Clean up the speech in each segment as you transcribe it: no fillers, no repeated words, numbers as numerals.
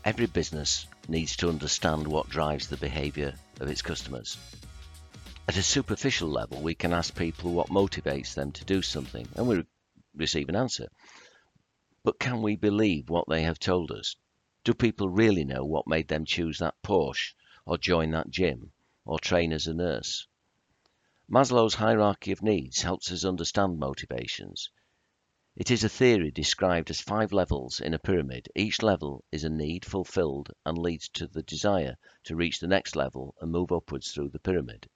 Every business needs to understand what drives the behaviour of its customers. At a superficial level, we can ask people what motivates them to do something, and we receive an answer. But can we believe what they have told us? Do people really know what made them choose that Porsche, or join that gym, or train as a nurse? Maslow's hierarchy of needs helps us understand motivations. It is a theory described as 5 levels in a pyramid. Each level is a need fulfilled and leads to the desire to reach the next level and move upwards through the pyramid.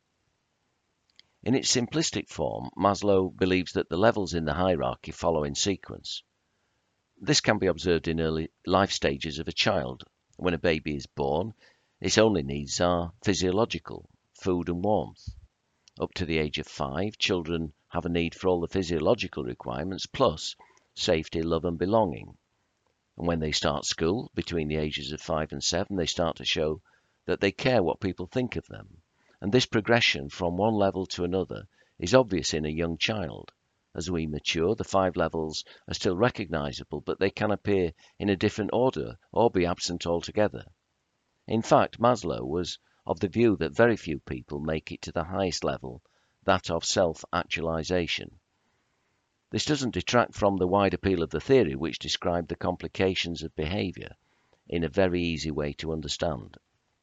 In its simplistic form, Maslow believes that the levels in the hierarchy follow in sequence. This can be observed in early life stages of a child. When a baby is born, its only needs are physiological, food and warmth. Up to the age of 5, children have a need for all the physiological requirements plus safety, love and belonging. And when they start school, between the ages of 5 and 7, they start to show that they care what people think of them. And this progression from one level to another is obvious in a young child. As we mature, the 5 levels are still recognizable, but they can appear in a different order or be absent altogether. In fact, Maslow was of the view that very few people make it to the highest level, that of self-actualization. This doesn't detract from the wide appeal of the theory, which described the complications of behavior in a very easy way to understand.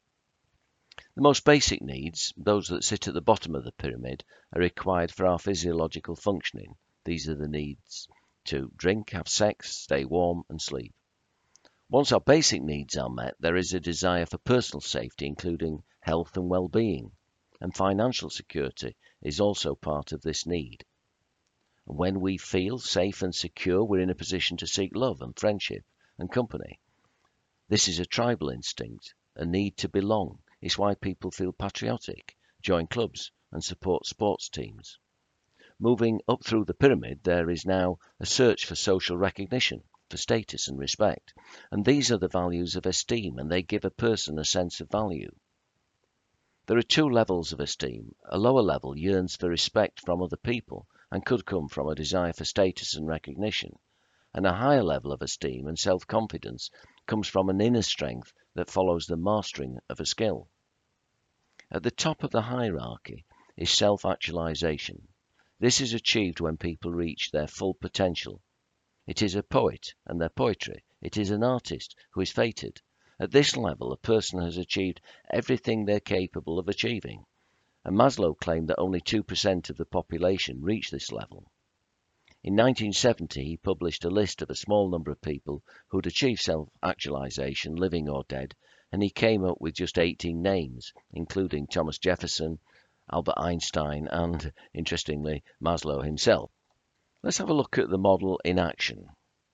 The most basic needs, those that sit at the bottom of the pyramid, are required for our physiological functioning. These are the needs to drink, have sex, stay warm and sleep. Once our basic needs are met, there is a desire for personal safety, including health and well-being, and financial security is also part of this need. When we feel safe and secure, we're in a position to seek love and friendship and company. This is a tribal instinct, a need to belong. It's why people feel patriotic, join clubs and support sports teams. Moving up through the pyramid, there is now a search for social recognition, for status and respect. And these are the values of esteem, and they give a person a sense of value. There are 2 levels of esteem. A lower level yearns for respect from other people and could come from a desire for status and recognition. And a higher level of esteem and self-confidence comes from an inner strength that follows the mastering of a skill. At the top of the hierarchy is self-actualization. This is achieved when people reach their full potential. It is a poet and their poetry. It is an artist who is fated. At this level, a person has achieved everything they're capable of achieving. And Maslow claimed that only 2% of the population reach this level. In 1970, he published a list of a small number of people who'd achieved self-actualization, living or dead, and he came up with just 18 names, including Thomas Jefferson, Albert Einstein, and, interestingly, Maslow himself. Let's have a look at the model in action.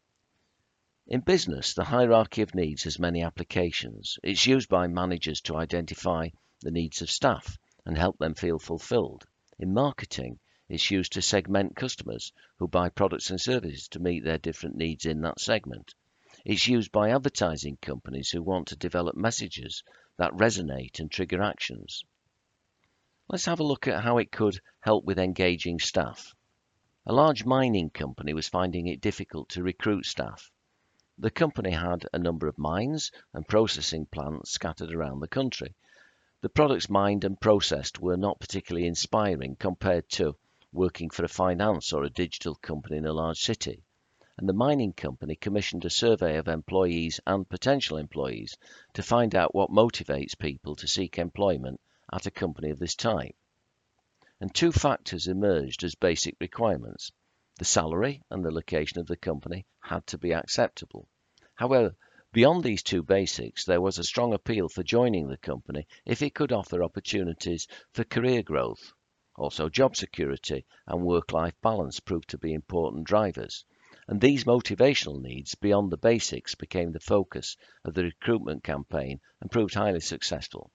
In business, the hierarchy of needs has many applications. It's used by managers to identify the needs of staff and help them feel fulfilled. In marketing, it's used to segment customers who buy products and services to meet their different needs in that segment. It's used by advertising companies who want to develop messages that resonate and trigger actions. Let's have a look at how it could help with engaging staff. A large mining company was finding it difficult to recruit staff. The company had a number of mines and processing plants scattered around the country. The products mined and processed were not particularly inspiring compared to working for a finance or a digital company in a large city. And the mining company commissioned a survey of employees and potential employees to find out what motivates people to seek employment at a company of this type. And 2 factors emerged as basic requirements. The salary and the location of the company had to be acceptable. However, beyond these 2 basics, there was a strong appeal for joining the company if it could offer opportunities for career growth. Also, job security and work-life balance proved to be important drivers. And these motivational needs beyond the basics became the focus of the recruitment campaign and proved highly successful.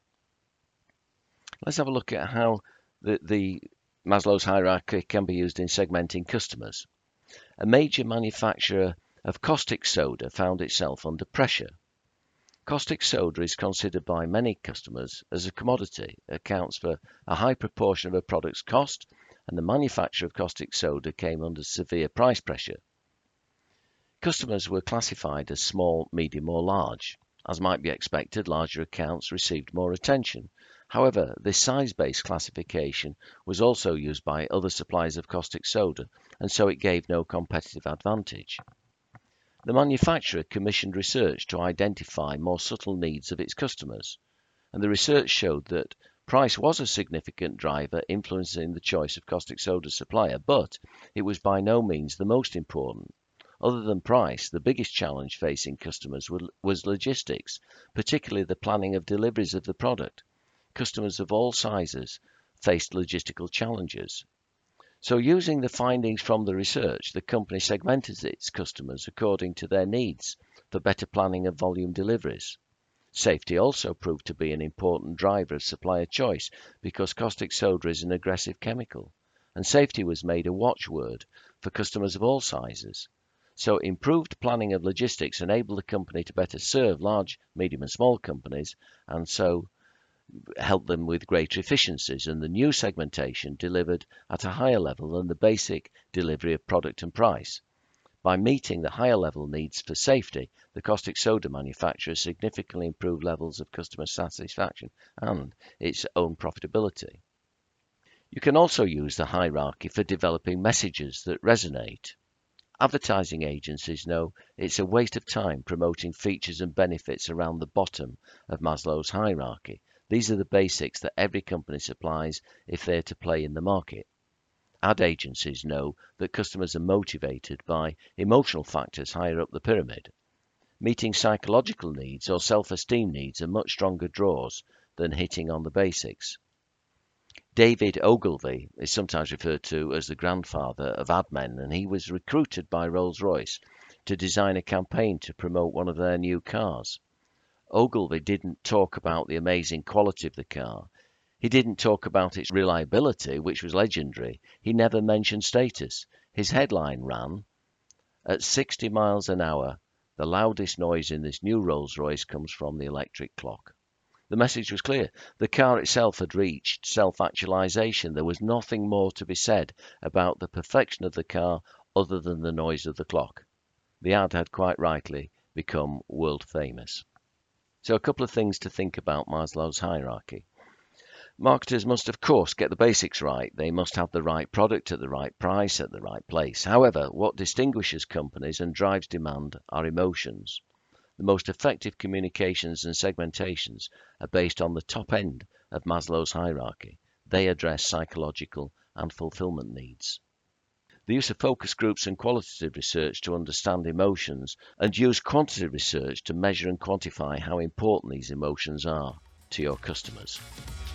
Let's have a look at how the Maslow's hierarchy can be used in segmenting customers. A major manufacturer of caustic soda found itself under pressure. Caustic soda is considered by many customers as a commodity. It accounts for a high proportion of a product's cost, and the manufacture of caustic soda came under severe price pressure. Customers were classified as small, medium or large. As might be expected, larger accounts received more attention. However, this size-based classification was also used by other suppliers of caustic soda, and so it gave no competitive advantage. The manufacturer commissioned research to identify more subtle needs of its customers, and the research showed that price was a significant driver influencing the choice of caustic soda supplier, but it was by no means the most important. Other than price, the biggest challenge facing customers was logistics, particularly the planning of deliveries of the product. Customers of all sizes faced logistical challenges. So, using the findings from the research, the company segmented its customers according to their needs for better planning of volume deliveries. Safety also proved to be an important driver of supplier choice because caustic soda is an aggressive chemical, and safety was made a watchword for customers of all sizes. So improved planning of logistics enabled the company to better serve large, medium and small companies, and so help them with greater efficiencies, and the new segmentation delivered at a higher level than the basic delivery of product and price. By meeting the higher level needs for safety, the caustic soda manufacturer significantly improved levels of customer satisfaction and its own profitability. You can also use the hierarchy for developing messages that resonate. Advertising agencies know it's a waste of time promoting features and benefits around the bottom of Maslow's hierarchy. These are the basics that every company supplies if they're to play in the market. Ad agencies know that customers are motivated by emotional factors higher up the pyramid. Meeting psychological needs or self-esteem needs are much stronger draws than hitting on the basics. David Ogilvy is sometimes referred to as the grandfather of ad men, and he was recruited by Rolls-Royce to design a campaign to promote one of their new cars. Ogilvy didn't talk about the amazing quality of the car. He didn't talk about its reliability, which was legendary. He never mentioned status. His headline ran, "At 60 miles an hour, the loudest noise in this new Rolls-Royce comes from the electric clock." The message was clear. The car itself had reached self-actualization. There was nothing more to be said about the perfection of the car other than the noise of the clock. The ad had quite rightly become world famous. So a couple of things to think about Maslow's hierarchy. Marketers must, of course, get the basics right. They must have the right product at the right price at the right place. However, what distinguishes companies and drives demand are emotions. The most effective communications and segmentations are based on the top end of Maslow's hierarchy. They address psychological and fulfillment needs. The use of focus groups and qualitative research to understand emotions, and use quantitative research to measure and quantify how important these emotions are to your customers.